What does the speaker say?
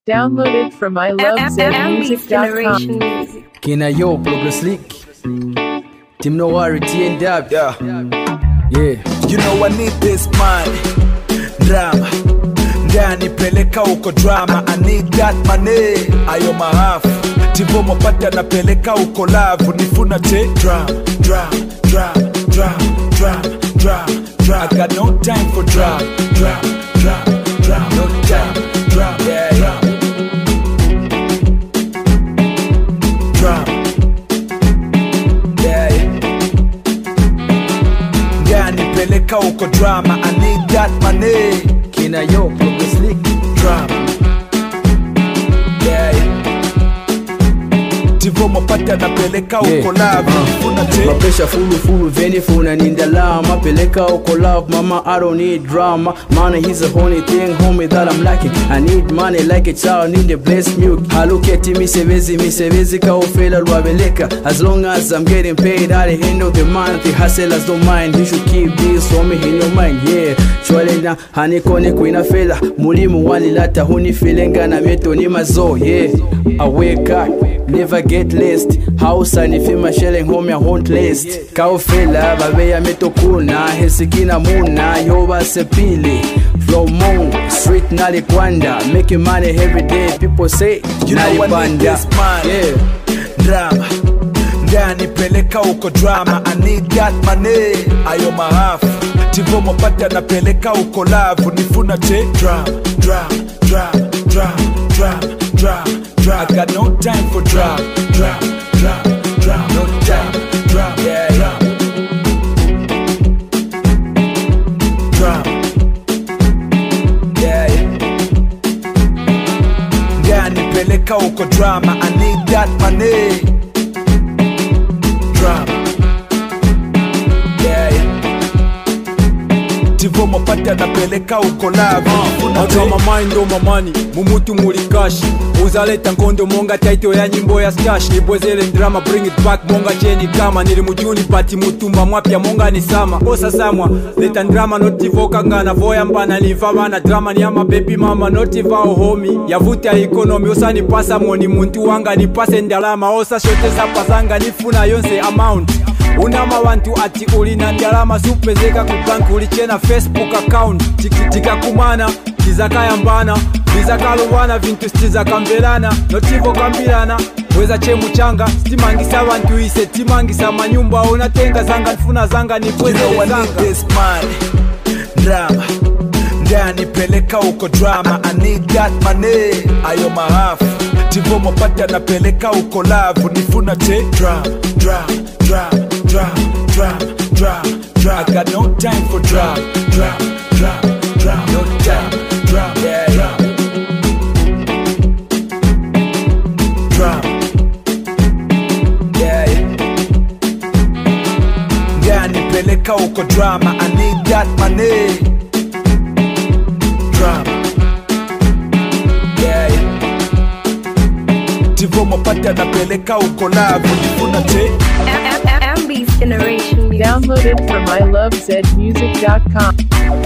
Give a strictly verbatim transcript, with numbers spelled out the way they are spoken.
Downloaded from I love zed music dot com. Kina yo, Progress League. Team No Worry, T N W. Yeah. Yeah. You know I need this money. Drama. Ndani peleka uko drama. I need that money. Ayo mahafu. Tivo mopata na peleka uko lavu. Nifuna te drama. Drama. Drama. Drama. Drama. Drama. Drama. I got no time for drama. Drama. Drama. Drama. No time. Drama. Yeah, yeah. Drama. Yeah, yeah. Ndani peleka uko drama. I need that money. Kina yo, Progress League. Drama. Yeah, yeah. Tivo mopata na peleka uko love. Nifuna te Mapesha fulu fulu veni funa nindalama. Peleka uko love, mama I don't need drama. Money is the only thing homie that I'm lacking. I need money like a child, need the blessed milk. Haluketi misevezi misevezi ka ufela lwabeleka. As long as I'm getting paid at the end of the month, the hustlers don't mind. You should keep this homie in your mind, yeah. Chwale na hanikone kuina fela. Mulimu wali lata huni felenga na meto ni mazo, yeah. I wake up, never get list. House and if my shelling home ya haunt list. Kaufela babe ya meto kuna hesikina muna yoba sepili. Flow moon, street nali kwanda. Making money every day, people say you know I need this money. Yeah. Drama. Ndani peleka uko drama. I need that money. Ayo mahafu. Tivo mopata na peleka uko lavu. Nifuna te drama. Drama. Drama. Drama. Drama. Drama. Drama. I got no time for drama. Drama. Drama. Drama. No time. Drama. Yeah, yeah. Drama. Yeah, yeah. Ndani peleka uko drama. I need that money. Drama. Yeah, yeah. Tivo mopata na peleka uko love. Out my mind on my money, mumutu muri cash. Uzaleta nkondo monga title ya nyimbo ya stash. Nibwezele drama bring it back monga cheni kama. Nili mujuni pati mutumba mwapya monga ni sama. Kosa samwa, leta drama noti voka ngana. Voya mbana ni vama na drama ni ama baby mama. Noti vao homie, yavuta economy. Osa ni pasa mwoni muntu wanga ni pase ndalama. Osa shote za pasanga nifuna yonse amount. Unama wantu ati ulina ndalama. Supezeka kubank ulichena Facebook account. Tika kumana, kizaka yambana. Vizaka luwana, vintu stiza kambelana. Notivo kambilana, weza chemu changa. Stimangisa wantu ise, timangisa manyumba. Unatenga zanga, nfuna zanga, nipweze you know I zanga. need this money. Drama. Ndani peleka uko drama. I need that money. Ayo mahafu. Tivo mopata na peleka uko lavu. Nifuna te drama. Drama. Drama. Drama. Drama. Drama. Drama. I got no time for drama. Drama. Drama. Drama. No time. Drama. Yeah, yeah. Drama. Yeah, yeah. Ndani peleka uko drama. I need that money. Drama. Yeah, yeah. Tivo mopata na peleka uko lavu. Nifuna te Downloaded from I love zed music dot com.